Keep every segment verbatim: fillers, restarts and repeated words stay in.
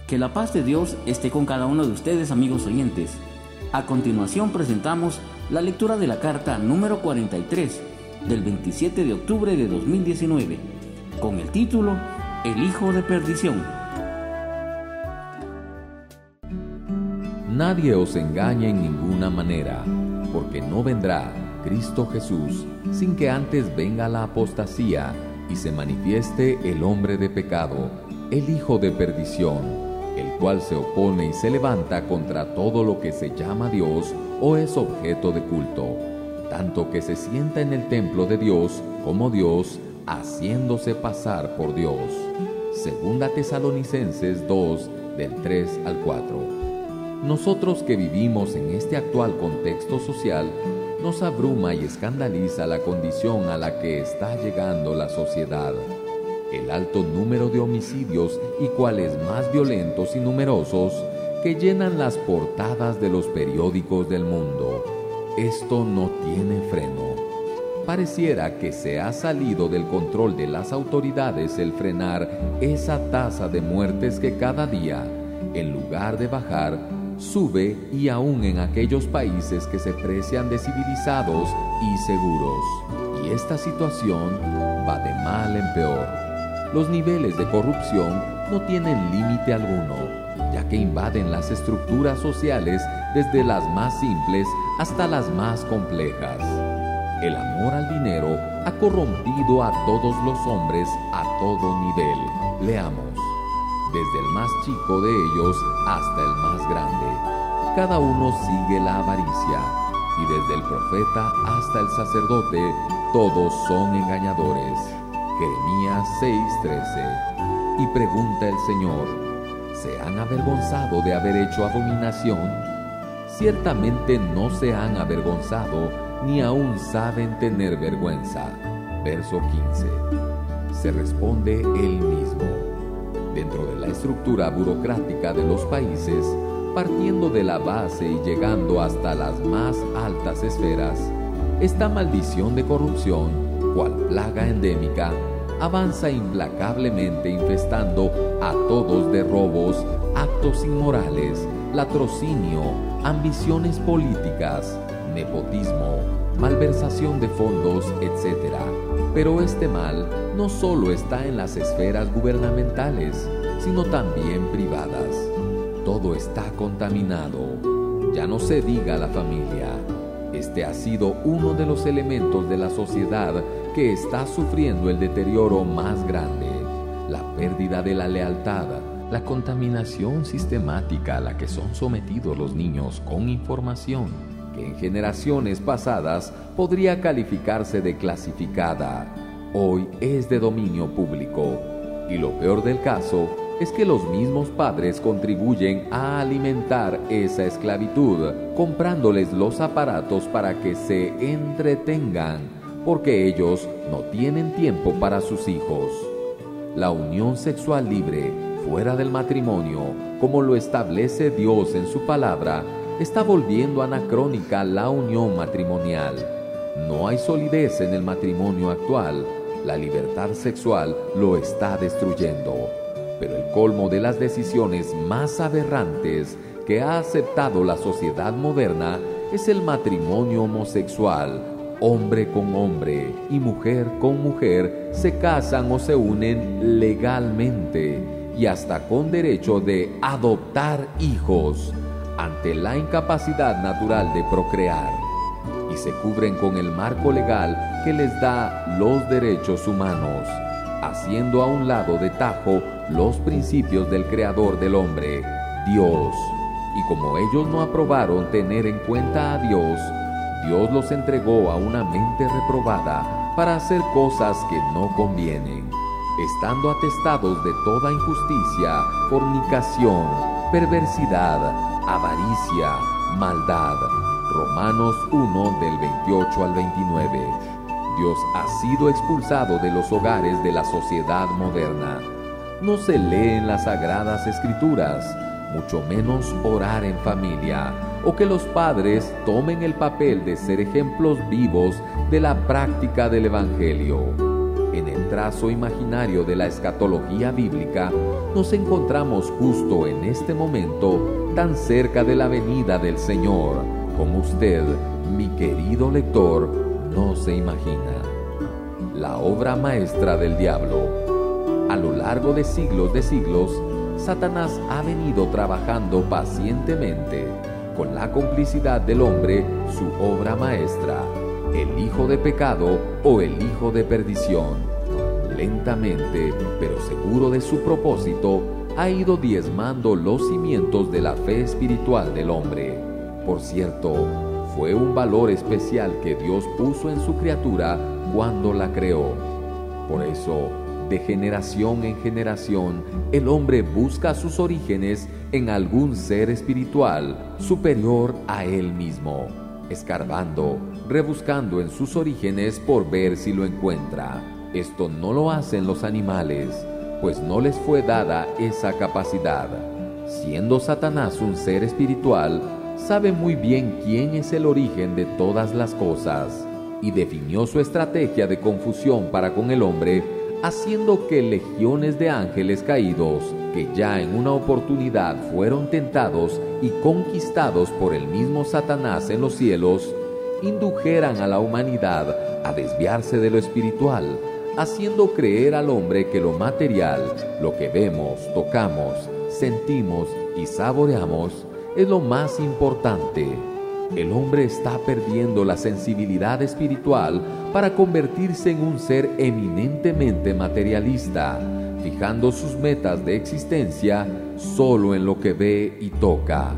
Que la paz de Dios esté con cada uno de ustedes, amigos oyentes. A continuación presentamos la lectura de la carta número cuarenta y tres del veintisiete de octubre de dos mil diecinueve, con el título El Hijo de Perdición. Nadie os engañe en ninguna manera, porque no vendrá Cristo Jesús sin que antes venga la apostasía y se manifieste el hombre de pecado, el hijo de perdición, el cual se opone y se levanta contra todo lo que se llama Dios o es objeto de culto, tanto que se sienta en el templo de Dios como Dios, haciéndose pasar por Dios. Segunda Tesalonicenses dos, del tres al cuatro. Nosotros que vivimos en este actual contexto social, nos abruma y escandaliza la condición a la que está llegando la sociedad. El alto número de homicidios y cuales más violentos y numerosos que llenan las portadas de los periódicos del mundo. Esto no tiene freno. Pareciera que se ha salido del control de las autoridades el frenar esa tasa de muertes que cada día, en lugar de bajar, sube, y aún en aquellos países que se precian de civilizados y seguros. Y esta situación va de mal en peor. Los niveles de corrupción no tienen límite alguno, ya que invaden las estructuras sociales desde las más simples hasta las más complejas. El amor al dinero ha corrompido a todos los hombres a todo nivel. Leamos, desde el más chico de ellos hasta el más grande. Cada uno sigue la avaricia, y desde el profeta hasta el sacerdote, todos son engañadores. Jeremías seis trece. Y pregunta el Señor, ¿se han avergonzado de haber hecho abominación? Ciertamente no se han avergonzado, ni aún saben tener vergüenza. Verso quince. Se responde él mismo. Dentro de la estructura burocrática de los países, partiendo de la base y llegando hasta las más altas esferas, esta maldición de corrupción, cual plaga endémica, avanza implacablemente infestando a todos de robos, actos inmorales, latrocinio, ambiciones políticas, nepotismo, malversación de fondos, etcétera. Pero este mal no solo está en las esferas gubernamentales, sino también privadas. Todo está contaminado. Ya no se diga la familia. Este ha sido uno de los elementos de la sociedad que está sufriendo el deterioro más grande, la pérdida de la lealtad, la contaminación sistemática a la que son sometidos los niños con información, que en generaciones pasadas podría calificarse de clasificada, hoy es de dominio público. Y lo peor del caso es que los mismos padres contribuyen a alimentar esa esclavitud, comprándoles los aparatos para que se entretengan, porque ellos no tienen tiempo para sus hijos. La unión sexual libre, fuera del matrimonio, como lo establece Dios en su palabra, está volviendo anacrónica la unión matrimonial. No hay solidez en el matrimonio actual. La libertad sexual lo está destruyendo. Pero el colmo de las decisiones más aberrantes que ha aceptado la sociedad moderna es el matrimonio homosexual. Hombre con hombre y mujer con mujer se casan o se unen legalmente y hasta con derecho de adoptar hijos ante la incapacidad natural de procrear, y se cubren con el marco legal que les da los derechos humanos, haciendo a un lado de tajo los principios del creador del hombre, Dios. Y como ellos no aprobaron tener en cuenta a Dios, Dios los entregó a una mente reprobada para hacer cosas que no convienen, estando atestados de toda injusticia, fornicación, perversidad, avaricia, maldad. Romanos uno del veintiocho al veintinueve. Dios ha sido expulsado de los hogares de la sociedad moderna. No se lee en las sagradas escrituras, mucho menos orar en familia, o que los padres tomen el papel de ser ejemplos vivos de la práctica del Evangelio. En el trazo imaginario de la escatología bíblica, nos encontramos justo en este momento tan cerca de la venida del Señor, como usted, mi querido lector, no se imagina. La obra maestra del diablo. A lo largo de siglos de siglos, Satanás ha venido trabajando pacientemente, con la complicidad del hombre, su obra maestra, el hijo de pecado o el hijo de perdición. Lentamente, pero seguro de su propósito, ha ido diezmando los cimientos de la fe espiritual del hombre. Por cierto, fue un valor especial que Dios puso en su criatura cuando la creó. Por eso, de generación en generación, el hombre busca sus orígenes en algún ser espiritual superior a él mismo, escarbando, rebuscando en sus orígenes por ver si lo encuentra. Esto no lo hacen los animales, pues no les fue dada esa capacidad. Siendo Satanás un ser espiritual, sabe muy bien quién es el origen de todas las cosas, y definió su estrategia de confusión para con el hombre, haciendo que legiones de ángeles caídos, que ya en una oportunidad fueron tentados y conquistados por el mismo Satanás en los cielos, indujeran a la humanidad a desviarse de lo espiritual, haciendo creer al hombre que lo material, lo que vemos, tocamos, sentimos y saboreamos, es lo más importante. El hombre está perdiendo la sensibilidad espiritual para convertirse en un ser eminentemente materialista, fijando sus metas de existencia solo en lo que ve y toca.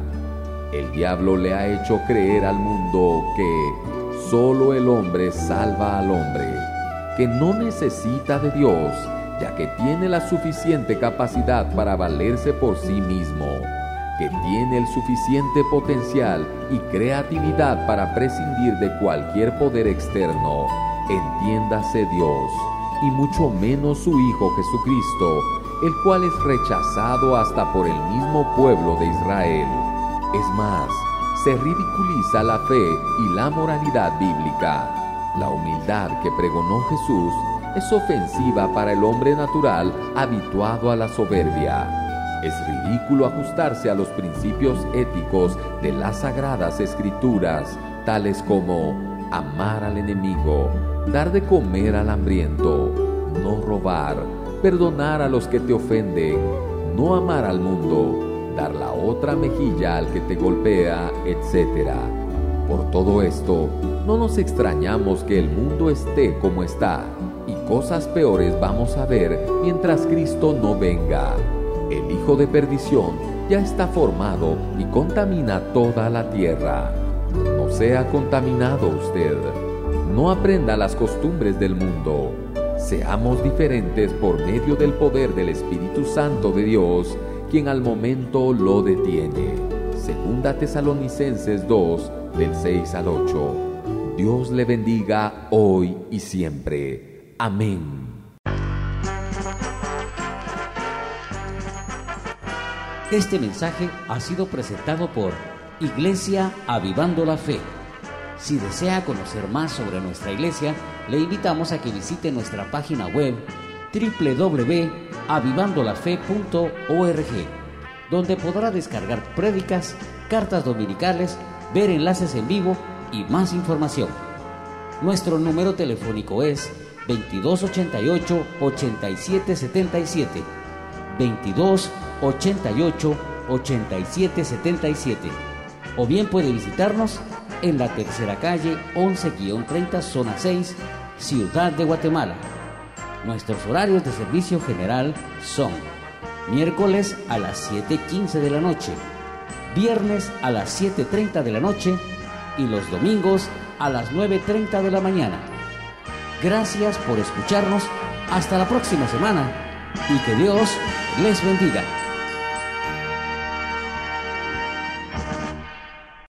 El diablo le ha hecho creer al mundo que solo el hombre salva al hombre, que no necesita de Dios, ya que tiene la suficiente capacidad para valerse por sí mismo, que tiene el suficiente potencial y creatividad para prescindir de cualquier poder externo, entiéndase Dios, y mucho menos su Hijo Jesucristo, el cual es rechazado hasta por el mismo pueblo de Israel. Es más, se ridiculiza la fe y la moralidad bíblica. La humildad que pregonó Jesús es ofensiva para el hombre natural habituado a la soberbia. Es ridículo ajustarse a los principios éticos de las sagradas escrituras, tales como amar al enemigo, dar de comer al hambriento, no robar, perdonar a los que te ofenden, no amar al mundo, dar la otra mejilla al que te golpea, etcétera. Por todo esto, no nos extrañamos que el mundo esté como está, y cosas peores vamos a ver mientras Cristo no venga. El hijo de perdición ya está formado y contamina toda la tierra. No sea contaminado usted. No aprenda las costumbres del mundo. Seamos diferentes por medio del poder del Espíritu Santo de Dios, quien al momento lo detiene. Segunda Tesalonicenses dos, del seis al ocho. Dios le bendiga hoy y siempre. Amén. Este mensaje ha sido presentado por Iglesia Avivando la Fe. Si desea conocer más sobre nuestra iglesia, le invitamos a que visite nuestra página web doble u doble u doble u punto avivando la fe punto org, donde podrá descargar prédicas, cartas dominicales, ver enlaces en vivo y más información. Nuestro número telefónico es veintidós ochenta y ocho, ochenta y siete setenta y siete, veintidós ochenta y ocho, ochenta y siete setenta y siete, o bien puede visitarnos en la tercera calle once treinta, zona seis, Ciudad de Guatemala. Nuestros horarios de servicio general son miércoles a las siete quince de la noche, viernes a las siete treinta de la noche y los domingos a las nueve treinta de la mañana. Gracias por escucharnos. Hasta la próxima semana y que Dios les bendiga.